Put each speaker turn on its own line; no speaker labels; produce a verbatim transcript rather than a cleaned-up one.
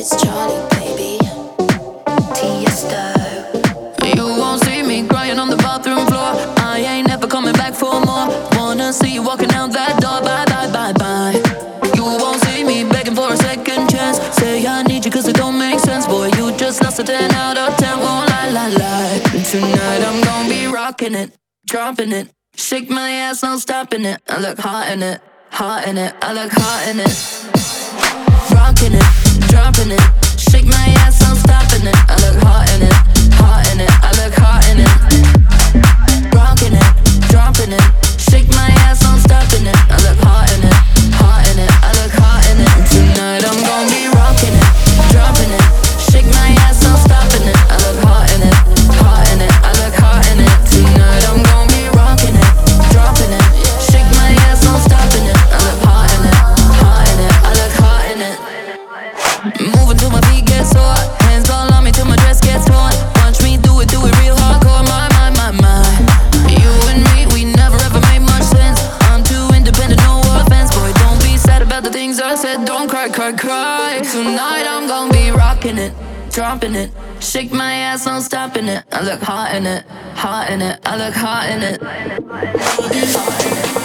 It's Charlie, baby. Tiesto.
You won't see me crying on the bathroom floor. I ain't never coming back for more. Wanna see you walking out that door. Bye, bye, bye, bye. You won't see me begging for a second chance. Say I need you cause it don't make sense. Boy, you just lost a ten out of ten. Won't lie, lie, lie. Tonight I'm gonna be rocking it, dropping it. Shake my ass, no stopping it. I look hot in it, hot in it. I look hot in it. Rocking it, dropping it. Shake my ass, no stopping it. I look hot in it, hot in it. I look hot in it. Rocking it, dropping it. Shake my ass, no stopping it. I look hot in it, hot in it. I look hot in it. Tonight I'm gonna be rocking it, dropping it. Shake my ass, no stopping it. I look hot in it, hot in it. I look hot in it. Tonight I'm gonna be rocking it, dropping it. Shake my ass, no stopping it. I look hot in it, hot in it. I look hot in it. Moving till my feet get sore. Hands all on me till my dress gets torn. Watch me do it, do it real hardcore. My, my, my, my. You and me, we never ever made much sense. I'm too independent, no offense. Boy, don't be sad about the things I said. Don't cry, cry, cry. Tonight I'm gonna be rocking it, dropping it. Shake my ass, no stopping it. I look hot in it, hot in it. I look hot in it.